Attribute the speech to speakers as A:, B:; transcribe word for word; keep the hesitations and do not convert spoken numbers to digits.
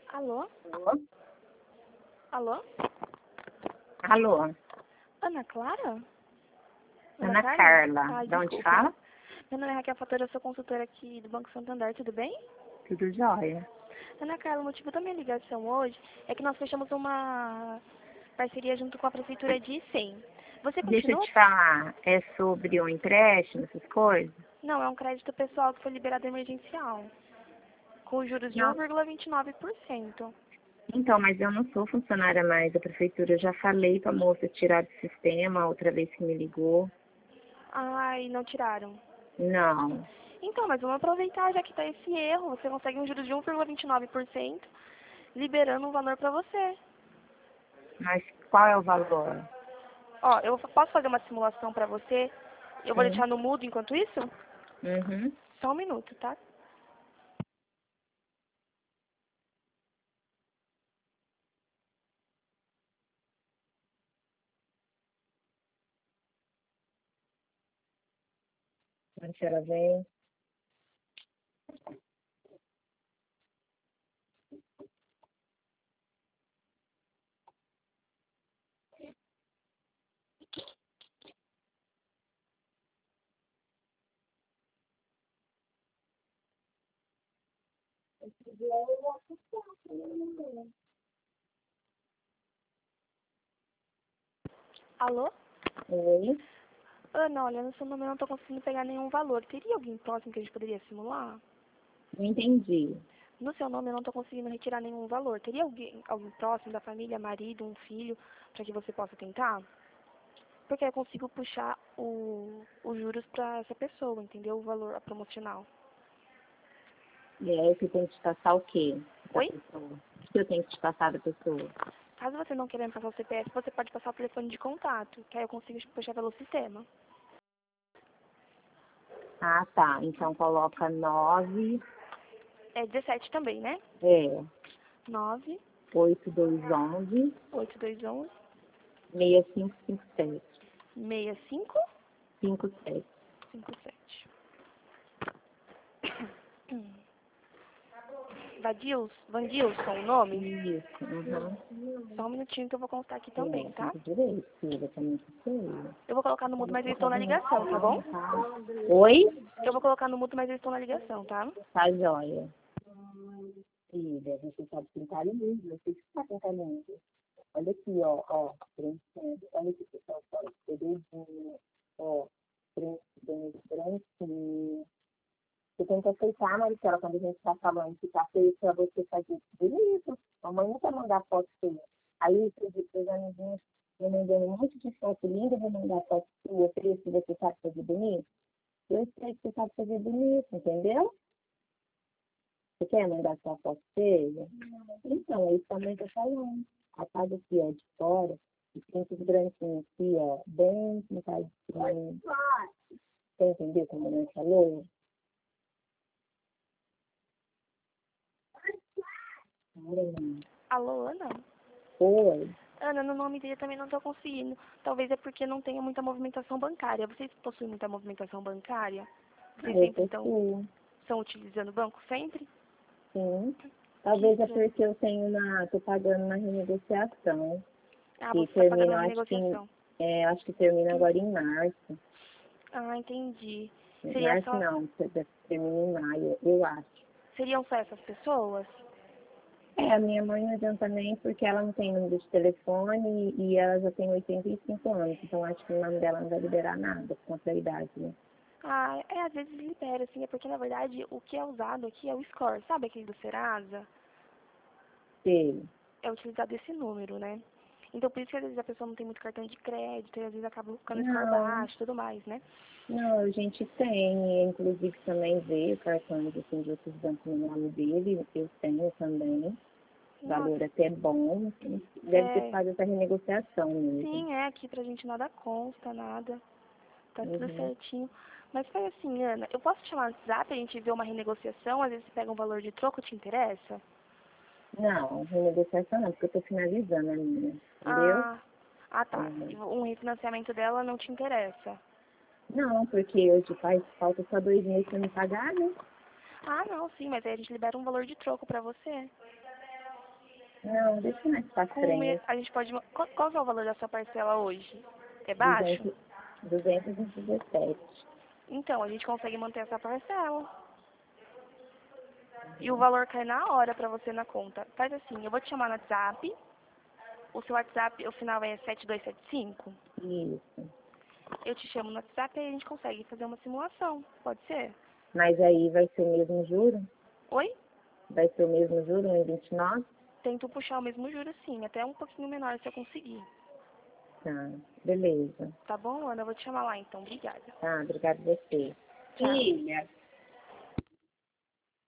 A: Alô?
B: Alô?
A: Alô?
B: Alô?
A: Ana Clara?
B: Ana Carla.
A: Ai,
B: De onde
A: desculpa.
B: fala?
A: Meu nome é Raquel Fatora, eu sou consultora aqui do Banco Santander, tudo bem?
B: Tudo jóia.
A: Ana Carla, o motivo da minha ligação hoje é que nós fechamos uma parceria junto com a Prefeitura de Icém. Você
B: Deixa eu
A: continua?
B: te falar, é sobre o empréstimo, essas coisas?
A: Não, é um crédito pessoal que foi liberado emergencial, com juros de
B: Não.
A: um vírgula vinte e nove por cento.
B: Então, mas eu não sou funcionária mais da prefeitura. Eu já falei pra moça tirar do sistema a outra vez que me ligou.
A: Ai, não tiraram.
B: Não.
A: Então, mas vamos aproveitar já que está esse erro. Você consegue um juros de um vírgula vinte e nove por cento, liberando um valor para você.
B: Mas qual é o valor?
A: Ó, eu posso fazer uma simulação para você? Eu vou
B: Sim.
A: deixar no mudo enquanto isso?
B: Uhum.
A: Só um minuto, tá?
B: Onde ela vem?
A: Alô?
B: Oi?
A: Ana, olha, no seu nome eu não tô conseguindo pegar nenhum valor. Teria alguém próximo que a gente poderia simular?
B: Não entendi.
A: No seu nome eu não tô conseguindo retirar nenhum valor. Teria alguém, alguém próximo da família, marido, um filho, para que você possa tentar? Porque eu consigo puxar o, os juros para essa pessoa, entendeu? O valor promocional.
B: E aí você tem que te passar o quê da
A: Oi?
B: pessoa? O que eu tenho que te passar da pessoa?
A: Caso você não queira me passar o C P F, você pode passar o telefone de contato, que aí eu consigo puxar pelo sistema.
B: Ah, tá. Então coloca nove,
A: É dezessete também, né?
B: é,
A: nove
B: oito dois onze,
A: oito dois um
B: seis cinco cinco sete.
A: um seis cinco
B: cinco sete.
A: cinco sete. Vadils, Vandilson, o nome?
B: Isso, uhum.
A: Só um minutinho que eu vou contar aqui também,
B: É,
A: tá?
B: tem direito, filha, também que sei.
A: Eu vou colocar no mudo, mas eu estou na ligação, tá bom?
B: Oi?
A: Eu vou colocar no mudo, mas eu estou na ligação, tá?
B: Tá jóia. Filha, você sabe pintar lindo, você que está pintando lindo. Olha aqui, ó, ó, preenchendo. Olha aqui, pessoal, olha, dedinho, ó, preenchendo, branquinho. Você tem que aceitar, Maricela, quando a gente está falando que tá feio pra você fazer bonito. Mamãe não quer mandar foto feia. Aí os amiguinhos me mandando um monte de foto linda, vou mandar foto sua, feia, se você sabe fazer bonito. Eu sei que você sabe fazer bonito, entendeu? Você quer mandar sua foto feia? Então, é isso também que eu tô falando. A casa aqui, ó, de fora, os pintos branquinhos aqui, ó, bem pintadinho. Você entendeu como a mãe falou? Hum.
A: Alô, Ana?
B: Oi.
A: Ana, no nome dele também não estou conseguindo. Talvez é porque não tenha muita movimentação bancária. Vocês possuem muita movimentação bancária? Vocês
B: Eu
A: sempre estão,
B: possuo.
A: estão utilizando o banco? Sempre?
B: Sim.
A: Que
B: Talvez é
A: estranho.
B: porque eu tenho uma, tô pagando uma renegociação.
A: Ah,
B: Que
A: você está pagando
B: termina,
A: uma
B: eu acho que, em-
A: renegociação.
B: é, acho que termina agora em março.
A: Ah, entendi.
B: Em
A: Seria
B: março
A: só,
B: não, termina em maio, eu acho.
A: seriam só essas pessoas?
B: É, a minha mãe não adianta nem porque ela não tem número de telefone e, e ela já tem oitenta e cinco anos, então acho que o nome dela não vai liberar nada contra a idade, né?
A: Ah, é, às vezes libera, assim, é porque na verdade o que é usado aqui é o score, sabe aquele do Serasa?
B: Sei.
A: É utilizado esse número, né? Então por isso que às vezes a pessoa não tem muito cartão de crédito e às vezes acaba ficando score
B: Não,
A: baixo e tudo mais, né?
B: não, a gente tem, inclusive também veio cartões assim, de outros bancos no nome dele, eu tenho também, valor
A: Nossa,
B: até bom, deve ter
A: é,
B: que fazer essa renegociação mesmo.
A: sim, é, aqui pra gente nada consta, nada, tá tudo
B: Uhum.
A: certinho. Mas foi assim, Ana, eu posso te chamar no WhatsApp, a gente ver uma renegociação, às vezes você pega um valor de troco, te interessa?
B: Não, renegociação não, porque eu estou finalizando a minha, entendeu?
A: Ah, ah tá,
B: Uhum.
A: um refinanciamento dela não te interessa.
B: Não, porque hoje faz falta só dois meses para me pagar, né?
A: Ah, não, sim, mas aí a gente libera um valor de troco pra você.
B: Não, deixa mais pra
A: Com o me-
B: frente.
A: a gente pode... Qual, qual que é o valor da sua parcela hoje? É baixo?
B: duzentos, duzentos e dezessete.
A: Então, a gente consegue manter essa parcela. E o valor cai na hora pra você na conta. Faz assim, eu vou te chamar no WhatsApp. O seu WhatsApp, o final é sete dois sete cinco.
B: Isso.
A: Eu te chamo no WhatsApp e a gente consegue fazer uma simulação. Pode ser?
B: Mas aí vai ser o mesmo juro?
A: Oi?
B: Vai ser o mesmo juro, um vírgula vinte e nove?
A: Tento puxar o mesmo juro sim, até um pouquinho menor se eu conseguir.
B: Tá, beleza.
A: Tá bom, Ana? Eu vou te chamar lá então. Obrigada.
B: Tá, obrigada a você.
A: Tchau.
B: Filha,